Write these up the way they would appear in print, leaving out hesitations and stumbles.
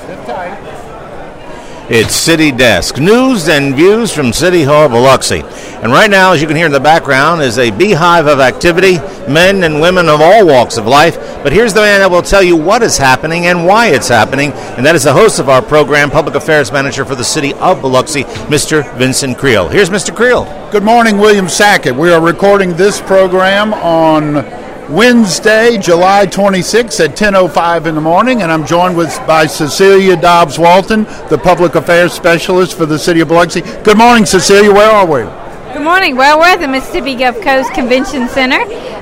It's City Desk, news and views from City Hall, Biloxi. And right now, as you can hear in the background, is a beehive of activity, men and women of all walks of life. But here's the man that will tell you what is happening and why it's happening, and that is the host of our program, Public Affairs Manager for the City of Biloxi, Mr. Vincent Creel. Here's Mr. Creel. Good morning, William Sackett. We are recording this program on Wednesday, July 26th at 10:05 in the morning, and I'm joined by Cecilia Dobbs Walton, the Public Affairs Specialist for the City of Biloxi. Good morning, Cecilia. Where are we? Good morning. Well, we're at the Mississippi Gulf Coast Convention Center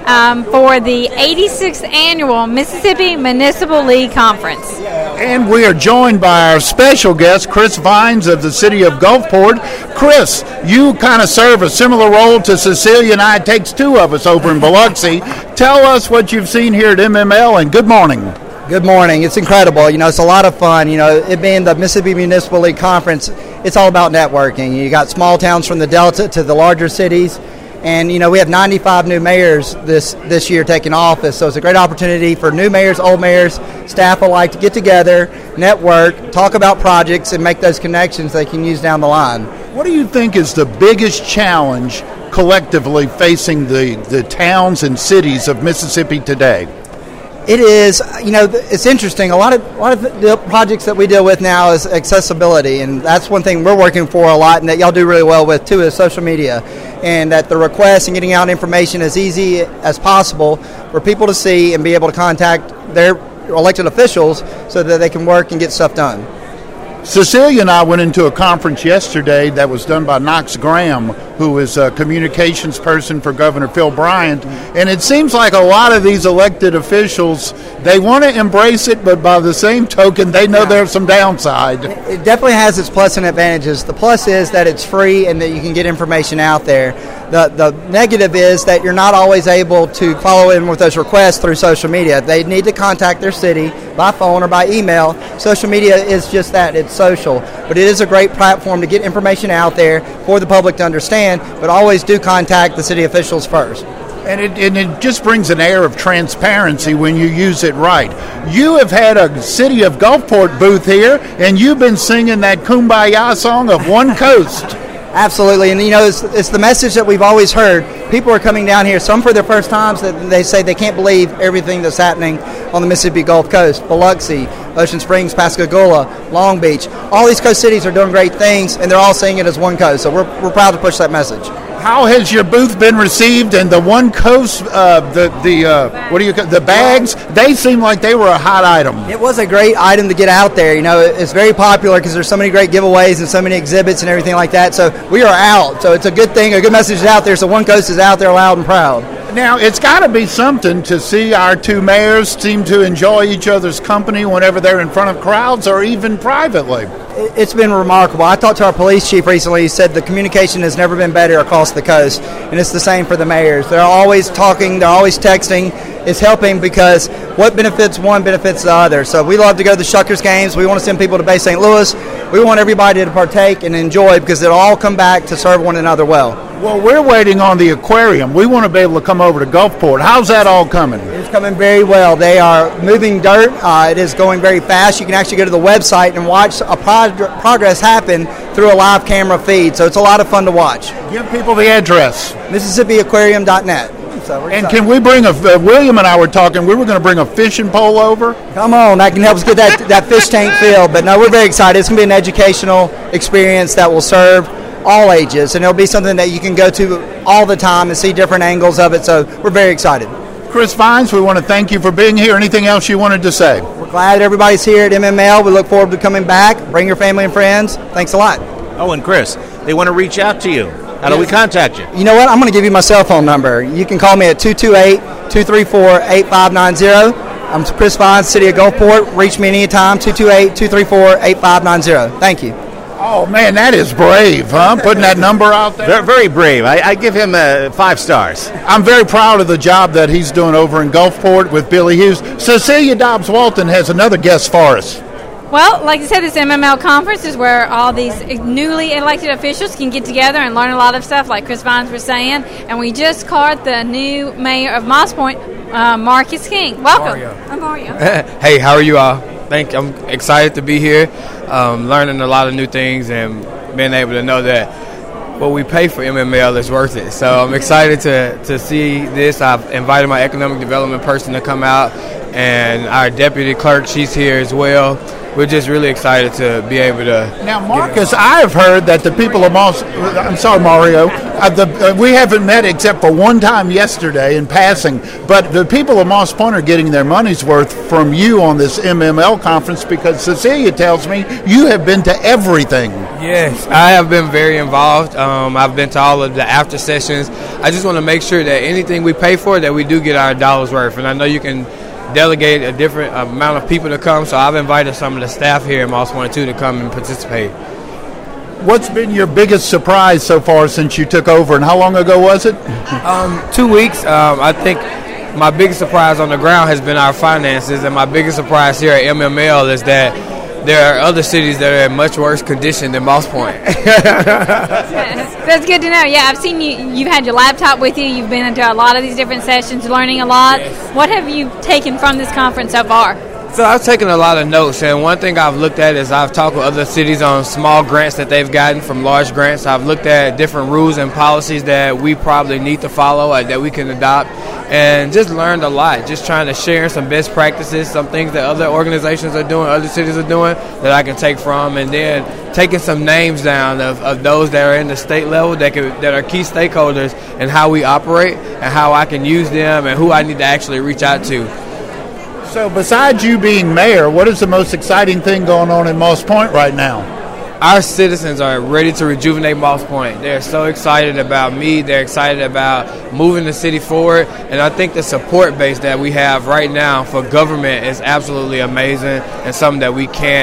for the 86th Annual Mississippi Municipal League Conference. And we are joined by our special guest, Chris Vines of the City of Gulfport. Chris, you kind of serve a similar role to Cecilia and I. It takes two of us over in Biloxi. Tell us what you've seen here at MML, and good morning. Good morning. It's incredible. It's a lot of fun. It being the Mississippi Municipal League Conference, it's all about networking. You got small towns from the Delta to the larger cities. And, we have 95 new mayors this year taking office. So it's a great opportunity for new mayors, old mayors, staff alike to get together, network, talk about projects, and make those connections they can use down the line. What do you think is the biggest challenge collectively facing the towns and cities of Mississippi today? It is, it's interesting. A lot of the projects that we deal with now is accessibility, and that's one thing we're working for a lot, and that y'all do really well with too, is social media, and that the requests and getting out information as easy as possible for people to see and be able to contact their elected officials so that they can work and get stuff done. Cecilia and I went into a conference yesterday that was done by Knox Graham, who is a communications person for Governor Phil Bryant, and it seems like a lot of these elected officials, they want to embrace it, but by the same token, they know there's some downside. It definitely has its plus and advantages. The plus is that it's free and that you can get information out there. The negative is that you're not always able to follow in with those requests through social media. They need to contact their city by phone or by email. Social media is just that. It's social. But it is a great platform to get information out there for the public to understand, but always do contact the city officials first. And it just brings an air of transparency when you use it right. You have had a City of Gulfport booth here, and you've been singing that Kumbaya song of One Coast. Absolutely, and it's the message that we've always heard. People are coming down here, some for their first times, that they say they can't believe everything that's happening on the Mississippi Gulf Coast. Biloxi, Ocean Springs, Pascagoula, Long Beach. All these coast cities are doing great things, and they're all seeing it as one coast, so we're proud to push that message. How has your booth been received? And the One Coast, the bags? They seem like they were a hot item. It was a great item to get out there. It's very popular because there's so many great giveaways and so many exhibits and everything like that. So we are out. So it's a good thing. A good message is out there. So One Coast is out there loud and proud. Now, it's got to be something to see our two mayors seem to enjoy each other's company whenever they're in front of crowds or even privately. It's been remarkable. I talked to our police chief recently. He said the communication has never been better across the coast, and it's the same for the mayors. They're always talking. They're always texting. It's helping because what benefits one benefits the other. So we love to go to the Shuckers games. We want to send people to Bay St. Louis. We want everybody to partake and enjoy because it'll all come back to serve one another well. Well, we're waiting on the aquarium. We want to be able to come over to Gulfport. How's that all coming? It's coming very well. They are moving dirt. It is going very fast. You can actually go to the website and watch a progress happen through a live camera feed. So it's a lot of fun to watch. Give people the address. MississippiAquarium.net. And can we bring William and I were talking, we were going to bring a fishing pole over. Come on, that can help us get that fish tank filled. But no, we're very excited. It's going to be an educational experience that will serve all ages, and it'll be something that you can go to all the time and see different angles of it. So we're very excited. Chris Vines, we want to thank you for being here. Anything else you wanted to say? We're glad everybody's here at MML. We look forward to coming back. Bring your family and friends. Thanks a lot. Oh, and Chris, they want to reach out to you. How do we contact you? You know what? I'm going to give you my cell phone number. You can call me at 228-234-8590. I'm Chris Vines, City of Gulfport. Reach me anytime, 228-234-8590. Thank you. Oh, man, that is brave, huh? Putting that number out there. Very brave. I give him 5 stars. I'm very proud of the job that he's doing over in Gulfport with Billy Hughes. Cecilia Dobbs Walton has another guest for us. Well, like I said, this MML conference is where all these newly elected officials can get together and learn a lot of stuff, like Chris Vines was saying. And we just caught the new mayor of Moss Point, Marcus King. Welcome. How are you? Hey, how are you all? I'm excited to be here, learning a lot of new things and being able to know that what we pay for MML is worth it. So I'm excited to see this. I've invited my economic development person to come out, and our deputy clerk, she's here as well. We're just really excited to be able to. Now, Marcus, I've heard that the people of I'm sorry, Mario. We haven't met except for one time yesterday in passing, but the people of Moss Point are getting their money's worth from you on this MML conference because Cecilia tells me you have been to everything. Yes, I have been very involved. I've been to all of the after sessions. I just want to make sure that anything we pay for, that we do get our dollars worth. And I know you can delegate a different amount of people to come, so I've invited some of the staff here in Moss Point too to come and participate. What's been your biggest surprise so far since you took over, and how long ago was it? 2 weeks. I think my biggest surprise on the ground has been our finances, and my biggest surprise here at MML is that there are other cities that are in much worse condition than Moss Point. That's good to know. Yeah, I've seen you've had your laptop with you. You've been into a lot of these different sessions, learning a lot. Yes. What have you taken from this conference so far? So I've taken a lot of notes, and one thing I've looked at is I've talked with other cities on small grants that they've gotten from large grants. I've looked at different rules and policies that we probably need to follow, that we can adopt, and just learned a lot. Just trying to share some best practices, some things that other organizations are doing, other cities are doing that I can take from, and then taking some names down of those that are in the state level that are key stakeholders and how we operate and how I can use them and who I need to actually reach out to. So besides you being mayor, what is the most exciting thing going on in Moss Point right now? Our citizens are ready to rejuvenate Moss Point. They're so excited about me. They're excited about moving the city forward. And I think the support base that we have right now for government is absolutely amazing and something that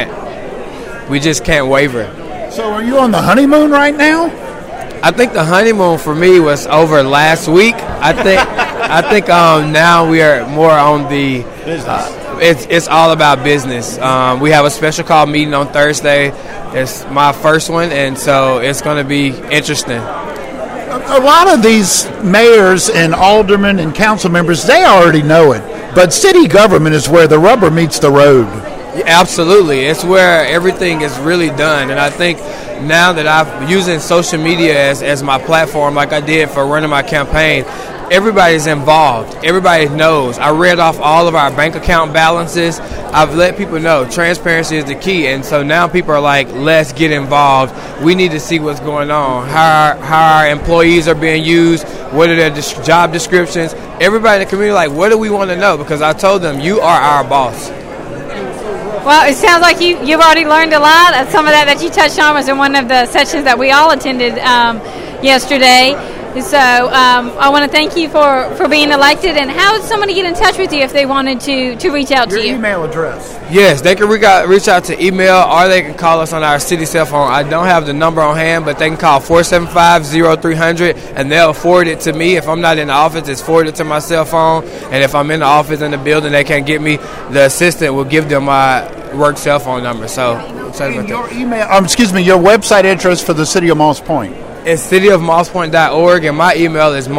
we just can't waver. So are you on the honeymoon right now? I think the honeymoon for me was over last week. I think now we are more on the business. It's all about business. We have a special call meeting on Thursday. It's my first one, and so it's going to be interesting. A lot of these mayors and aldermen and council members, they already know it. But city government is where the rubber meets the road. Yeah, absolutely. It's where everything is really done. And I think now that I'm using social media as my platform like I did for running my campaign, everybody's involved. Everybody knows. I read off all of our bank account balances. I've let people know transparency is the key. And so now people are like, let's get involved. We need to see what's going on, how our employees are being used, what are their job descriptions. Everybody in the community, like, what do we want to know? Because I told them, you are our boss. Well, it sounds like you've already learned a lot. Some of that you touched on was in one of the sessions that we all attended yesterday. So I want to thank you for being elected. And how would somebody get in touch with you if they wanted to reach out to you? Your email address. Yes, they can reach out to email, or they can call us on our city cell phone. I don't have the number on hand, but they can call 475-0300, and they'll forward it to me. If I'm not in the office, it's forwarded to my cell phone. And if I'm in the office in the building, they can't get me. The assistant will give them my work cell phone number. So, your email, your website address for the city of Moss Point. It's cityofmosspoint.org, and my email is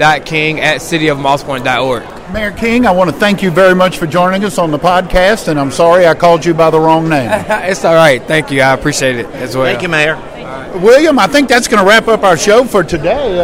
mario.king@cityofmosspoint.org. Mayor King, I want to thank you very much for joining us on the podcast, and I'm sorry I called you by the wrong name. It's all right. Thank you. I appreciate it as well. Thank you, Mayor. William, I think that's going to wrap up our show for today,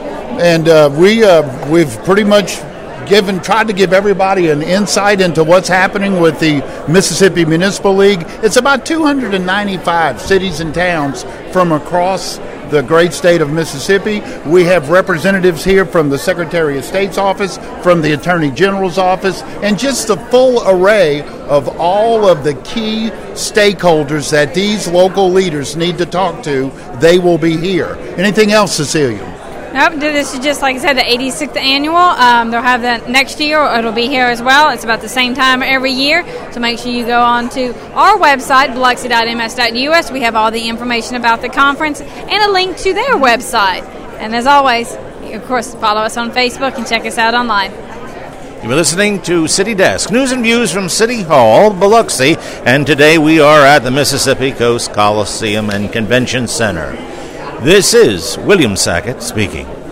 we've pretty much tried to give everybody an insight into what's happening with the Mississippi Municipal League. It's about 295 cities and towns from across the great state of Mississippi. We have representatives here from the Secretary of State's office, from the Attorney General's office, and just the full array of all of the key stakeholders that these local leaders need to talk to. They will be here. Anything else, Cecilia? Nope, this is just, like I said, the 86th annual. They'll have that next year, or it'll be here as well. It's about the same time every year, so make sure you go on to our website, biloxi.ms.us. We have all the information about the conference and a link to their website. And as always, of course, follow us on Facebook and check us out online. You've been listening to City Desk, news and views from City Hall, Biloxi, and today we are at the Mississippi Coast Coliseum and Convention Center. This is William Sackett speaking.